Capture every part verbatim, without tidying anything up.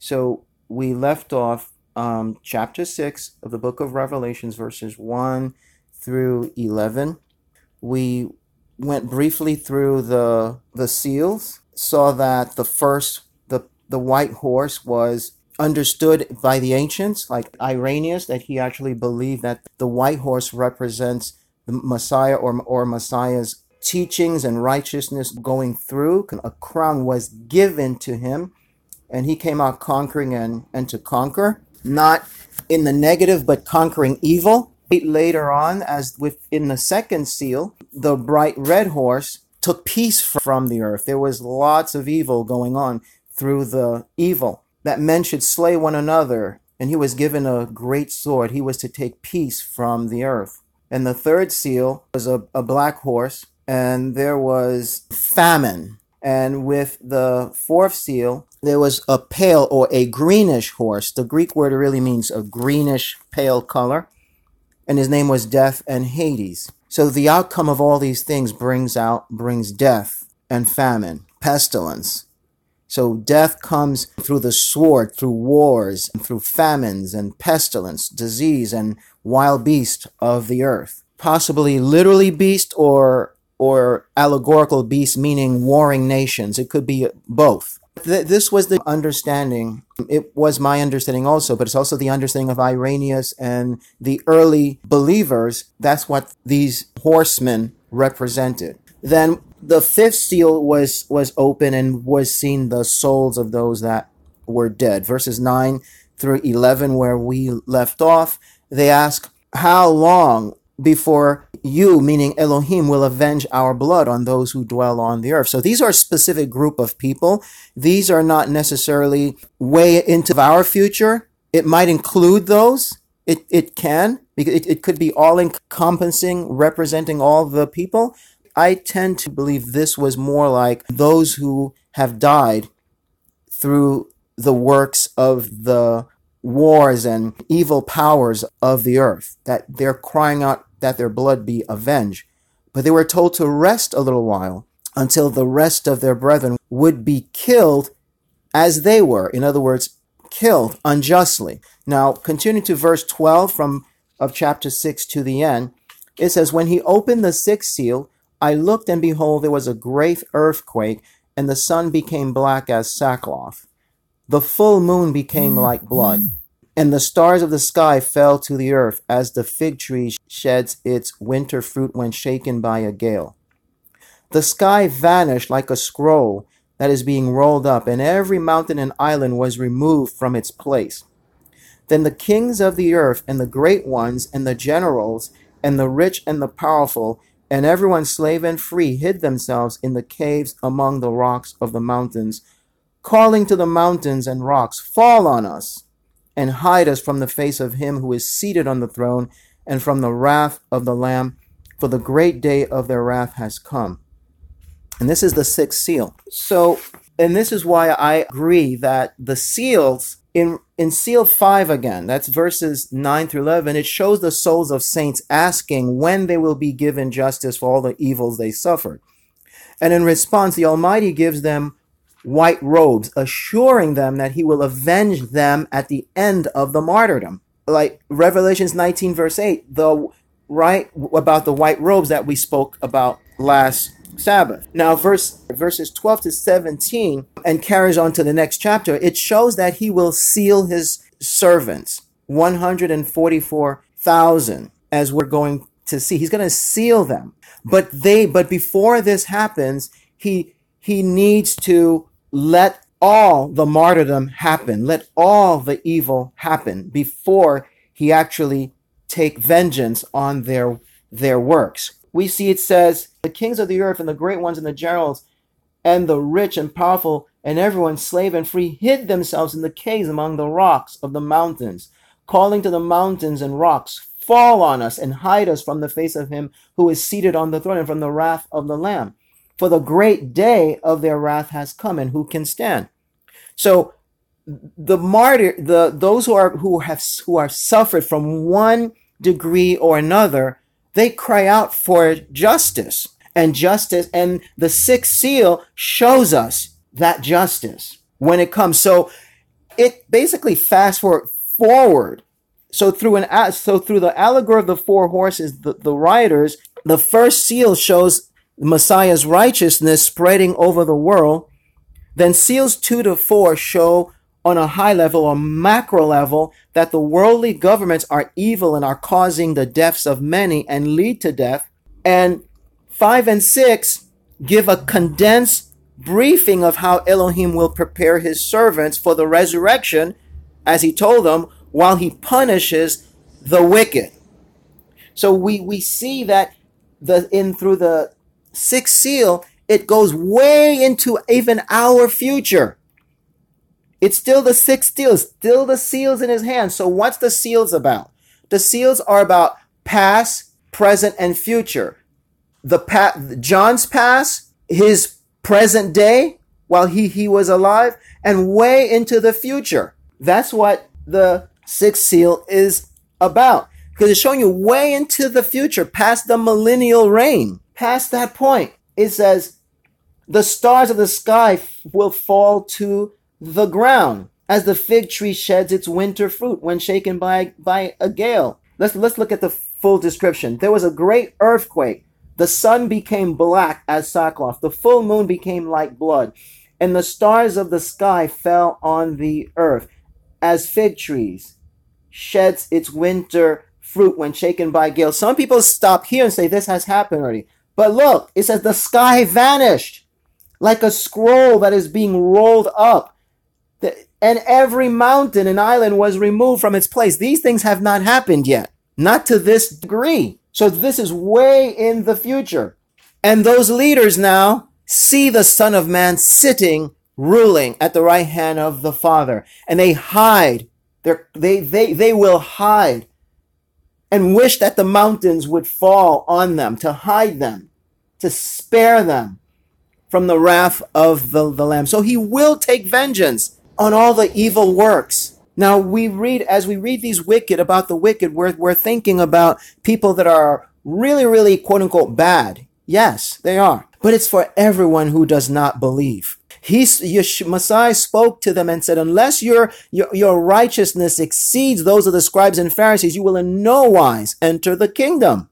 So we left off um, chapter six of the book of Revelations, verses one through eleven. We went briefly through the the seals, saw that the first, the, the white horse was understood by the ancients, like Irenaeus, that he actually believed that the white horse represents the Messiah or, or Messiah's teachings and righteousness going through. A crown was given to him, and he came out conquering and, and to conquer, not in the negative, but conquering evil. Later on, as within the second seal, the bright red horse took peace from the earth. There was lots of evil going on through the evil, that men should slay one another, and he was given a great sword. He was to take peace from the earth. And the third seal was a, a black horse, and there was famine. And with the fourth seal, there was a pale or a greenish horse. The Greek word really means a greenish pale color. And his name was Death and Hades. So the outcome of all these things brings out, brings death and famine, pestilence. So death comes through the sword, through wars, and through famines and pestilence, disease and wild beast of the earth. Possibly literally beast or or allegorical beast, meaning warring nations. It could be both. Th- this was the understanding. It was my understanding also, but it's also the understanding of Irenaeus and the early believers. That's what these horsemen represented. Then the fifth seal was, was open, and was seen the souls of those that were dead. Verses nine through eleven, where we left off, they ask, how long before you, meaning Elohim, will avenge our blood on those who dwell on the earth? So these are a specific group of people. These are not necessarily way into our future. It might include those. It it can, because it, it could be all encompassing, representing all the people. I tend to believe this was more like those who have died through the works of the wars and evil powers of the earth, that they're crying out that their blood be avenged. But they were told to rest a little while until the rest of their brethren would be killed as they were. In other words, killed unjustly. Now, continuing to verse twelve from of chapter six to the end, it says, when he opened the sixth seal, I looked, and behold, there was a great earthquake, and the sun became black as sackcloth. The full moon became like blood, and the stars of the sky fell to the earth, as the fig tree sheds its winter fruit when shaken by a gale. The sky vanished like a scroll that is being rolled up, and every mountain and island was removed from its place. Then the kings of the earth, and the great ones, and the generals, and the rich and the powerful, and everyone slave and free, hid themselves in the caves among the rocks of the mountains, calling to the mountains and rocks, fall on us, and hide us from the face of him who is seated on the throne, and from the wrath of the Lamb, for the great day of their wrath has come. And this is the sixth seal. So, and this is why I agree that the seals, in, in seal five again, that's verses nine through eleven, it shows the souls of saints asking when they will be given justice for all the evils they suffered. And in response, the Almighty gives them white robes, assuring them that he will avenge them at the end of the martyrdom. Like Revelations nineteen verse eight, the right about the white robes that we spoke about last Sabbath. Now verse verses twelve to seventeen, and carries on to the next chapter, it shows that he will seal his servants, one hundred forty-four thousand, as we're going to see. He's going to seal them. But they but before this happens, he he needs to let all the martyrdom happen. Let all the evil happen before he actually take vengeance on their, their works. We see it says, the kings of the earth and the great ones and the generals and the rich and powerful and everyone, slave and free, hid themselves in the caves among the rocks of the mountains, calling to the mountains and rocks, fall on us and hide us from the face of him who is seated on the throne and from the wrath of the Lamb. For the great day of their wrath has come, and who can stand? So the martyr, the those who are who have who are suffered from one degree or another, they cry out for justice and justice, and the sixth seal shows us that justice when it comes. So It basically fast forward forward. So through an so through the allegory of the four horses, the, the riders, the first seal shows Messiah's righteousness spreading over the world. Then seals two to four show on a high level or macro level that the worldly governments are evil and are causing the deaths of many and lead to death. And five and six give a condensed briefing of how Elohim will prepare his servants for the resurrection, as he told them, while he punishes the wicked. So we, we see that the in through the sixth seal, it goes way into even our future. It's still the sixth seal, still the seals in his hand. So what's the seals about? The seals are about past, present, and future. The pa- John's past, his present day, while he, he was alive, and way into the future. That's what the sixth seal is about. Because it's showing you way into the future, past the millennial reign. Past that point, it says, the stars of the sky will fall to the ground as the fig tree sheds its winter fruit when shaken by, by a gale. Let's, let's look at the full description. There was a great earthquake. The sun became black as sackcloth. The full moon became like blood. And the stars of the sky fell on the earth as fig trees sheds its winter fruit when shaken by gale. Some people stop here and say this has happened already. But look, it says the sky vanished like a scroll that is being rolled up. And every mountain and island was removed from its place. These things have not happened yet. Not to this degree. So this is way in the future. And those leaders now see the Son of Man sitting, ruling at the right hand of the Father. And they hide. They're, they, they, they will hide and wish that the mountains would fall on them, to hide them, to spare them from the wrath of the, the Lamb. So he will take vengeance on all the evil works. Now we read, as we read these wicked, about the wicked, we're, we're thinking about people that are really, really quote unquote bad. Yes, they are. But it's for everyone who does not believe. He's, Yeshua, Messiah spoke to them and said, unless your, your, your righteousness exceeds those of the scribes and Pharisees, you will in no wise enter the kingdom.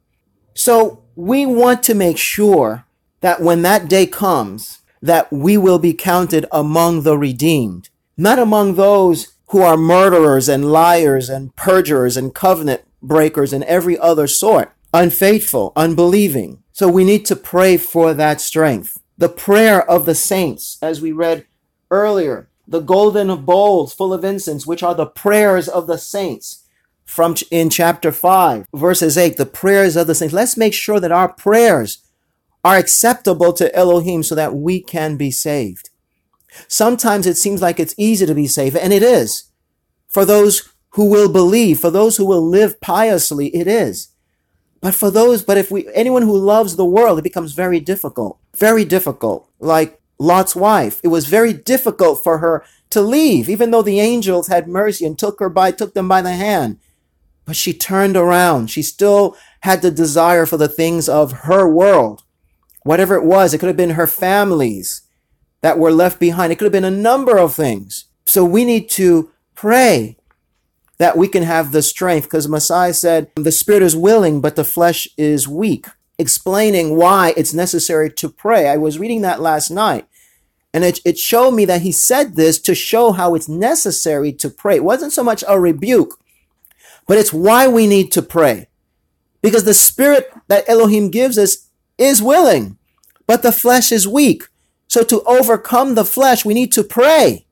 So we want to make sure that when that day comes, that we will be counted among the redeemed, not among those who are murderers and liars and perjurers and covenant breakers and every other sort, unfaithful, unbelieving. So we need to pray for that strength. The prayer of the saints, as we read earlier, the golden bowls full of incense, which are the prayers of the saints. From ch- in chapter five, verses eight, the prayers of the saints. Let's make sure that our prayers are acceptable to Elohim so that we can be saved. Sometimes it seems like it's easy to be saved, and it is. For those who will believe, for those who will live piously, it is. But for those, but if we, anyone who loves the world, it becomes very difficult. Very difficult. Like Lot's wife. It was very difficult for her to leave, even though the angels had mercy and took her by, took them by the hand. But she turned around. She still had the desire for the things of her world. Whatever it was, it could have been her families that were left behind. It could have been a number of things. So we need to pray that we can have the strength, because Messiah said, the spirit is willing, but the flesh is weak, explaining why it's necessary to pray. I was reading that last night, and it, it showed me that he said this to show how it's necessary to pray. It wasn't so much a rebuke, but it's why we need to pray. Because the spirit that Elohim gives us is willing, but the flesh is weak. So to overcome the flesh, we need to pray.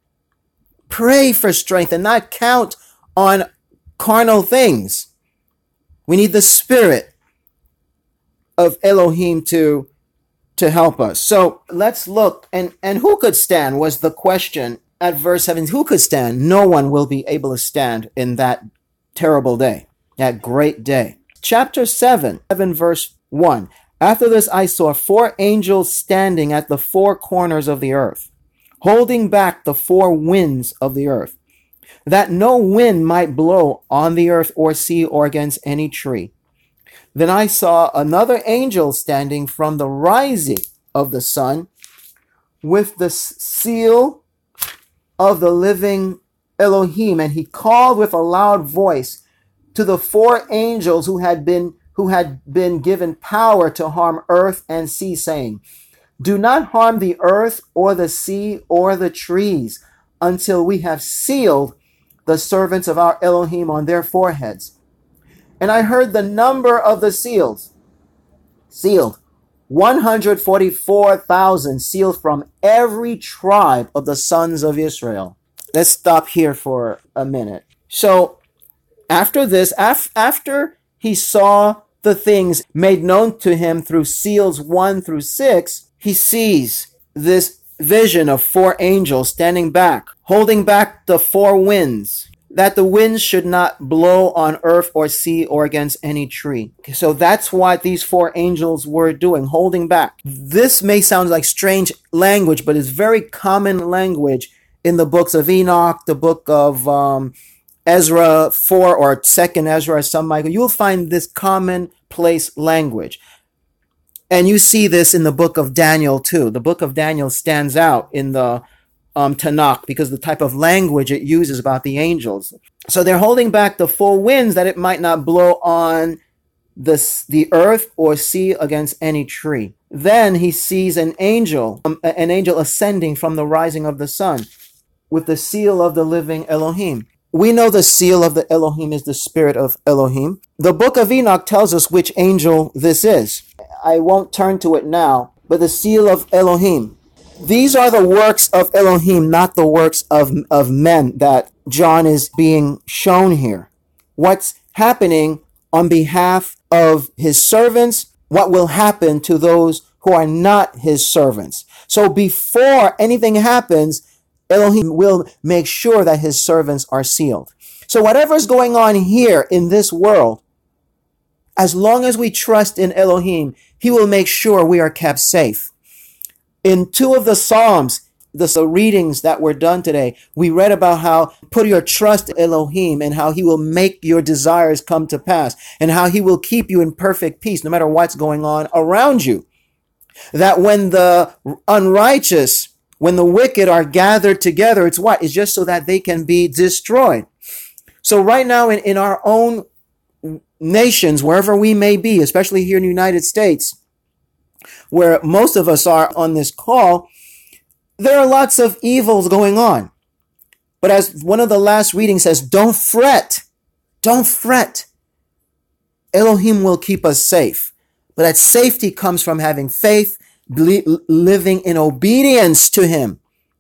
Pray for strength and not count on carnal things. We need the spirit of Elohim to, to help us. So let's look. And, and who could stand was the question at verse seven. Who could stand? No one will be able to stand in that terrible day, that great day. Chapter seven, seven verse one. After this, I saw four angels standing at the four corners of the earth, holding back the four winds of the earth, that no wind might blow on the earth or sea or against any tree. Then I saw another angel standing from the rising of the sun with the seal of the living Elohim, and he called with a loud voice to the four angels who had been who had been given power to harm earth and sea, saying, do not harm the earth or the sea or the trees until we have sealed the servants of our Elohim on their foreheads. And I heard the number of the seals, sealed, one hundred forty-four thousand, sealed from every tribe of the sons of Israel. Let's stop here for a minute. So after this, af- after he saw the things made known to him through seals one through six, he sees this vision of four angels standing back, holding back the four winds, that the winds should not blow on earth or sea or against any tree. So that's what these four angels were doing, holding back. This may sound like strange language, but it's very common language in the books of Enoch, the book of um, Ezra four, or second Ezra, some might go. You'll find this commonplace language. And you see this in the book of Daniel too. The book of Daniel stands out in the um, Tanakh because of the type of language it uses about the angels. So they're holding back the four winds that it might not blow on the, the earth or sea against any tree. Then he sees an angel, um, an angel ascending from the rising of the sun with the seal of the living Elohim. We know the seal of the Elohim is the spirit of Elohim. The book of Enoch tells us which angel this is. I won't turn to it now, but the seal of Elohim. These are the works of Elohim, not the works of, of men that John is being shown here. What's happening on behalf of his servants, what will happen to those who are not his servants. So before anything happens, Elohim will make sure that his servants are sealed. So whatever's going on here in this world, as long as we trust in Elohim, he will make sure we are kept safe. In two of the Psalms, the readings that were done today, we read about how put your trust in Elohim and how he will make your desires come to pass and how he will keep you in perfect peace no matter what's going on around you. That when the unrighteous, when the wicked are gathered together, it's what? It's just so that they can be destroyed. So right now in, in our own nations, wherever we may be, especially here in the United States, where most of us are on this call, there are lots of evils going on. But as one of the last readings says, don't fret. Don't fret. Elohim will keep us safe. But that safety comes from having faith, living in obedience to him.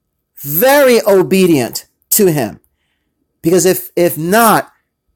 Very obedient to him. Because if, if not,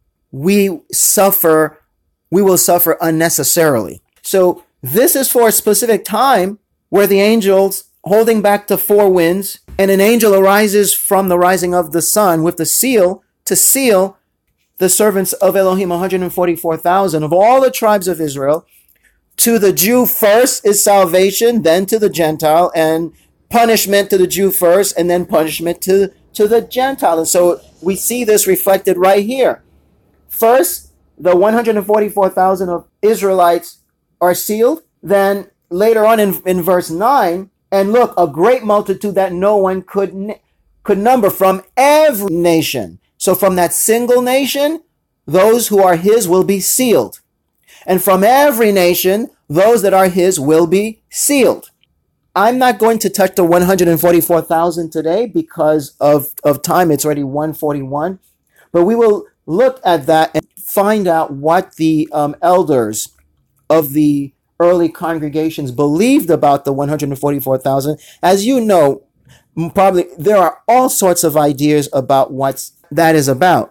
we suffer, we will suffer unnecessarily. So this is for a specific time where the angels holding back the four winds, and an angel arises from the rising of the sun with the seal to seal the servants of Elohim, one hundred forty-four thousand of all the tribes of Israel. To the Jew first is salvation, then to the Gentile, and punishment to the Jew first, and then punishment to, to the Gentile. And so we see this reflected right here. First, the one hundred forty-four thousand of Israelites are sealed. Then later on in, in verse nine, and look, a great multitude that no one could, could number from every nation. So from that single nation, those who are his will be sealed. And from every nation, those that are his will be sealed. I'm not going to touch the one hundred forty-four thousand today because of, of time. It's already one forty-one. But we will look at that and find out what the um, elders of the early congregations believed about the one hundred forty-four thousand. As you know, probably there are all sorts of ideas about what that is about.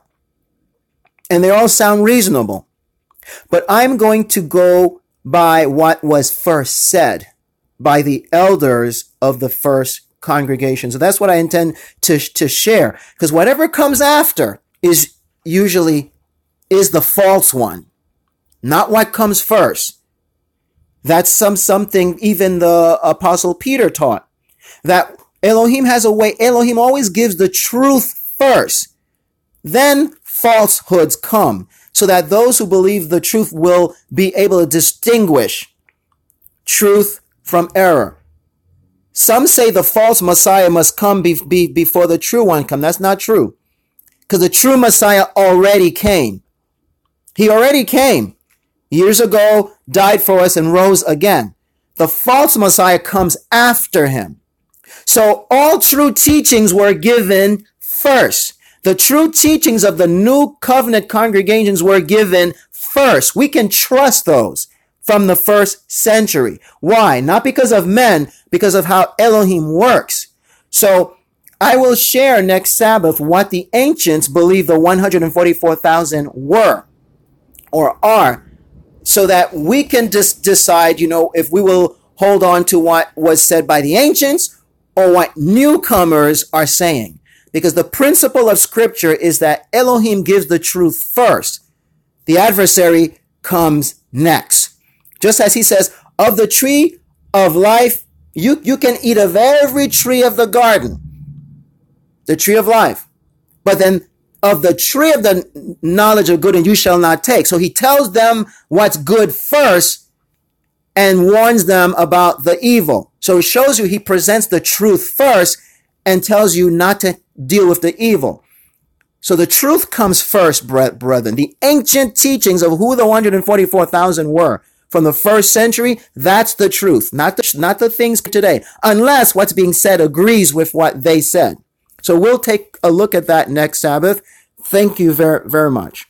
And they all sound reasonable. But I'm going to go by what was first said by the elders of the first congregation. So that's what I intend to, to share. Because whatever comes after is usually is the false one, not what comes first. That's some something even the Apostle Peter taught, that Elohim has a way. Elohim always gives the truth first. Then falsehoods come, so that those who believe the truth will be able to distinguish truth from error. Some say the false Messiah must come be, be, before the true one come. That's not true. because the true Messiah already came. He already came years ago, died for us, and rose again. The false Messiah comes after him. So all true teachings were given first. The true teachings of the new covenant congregations were given first. We can trust those from the first century. Why? Not because of men, because of how Elohim works. So I will share next Sabbath what the ancients believe the one hundred forty-four thousand were or are, so that we can just decide, you know, if we will hold on to what was said by the ancients or what newcomers are saying. Because the principle of Scripture is that Elohim gives the truth first. The adversary comes next. Just as he says, of the tree of life, you, you can eat of every tree of the garden. The tree of life. But then of the tree of the knowledge of good and you shall not take. So he tells them what's good first and warns them about the evil. So it shows you he presents the truth first and tells you not to deal with the evil. So the truth comes first, brethren. The ancient teachings of who the one hundred forty-four thousand were from the first century, that's the truth, not the, not the things today, unless what's being said agrees with what they said. So we'll take a look at that next Sabbath. Thank you very, very much.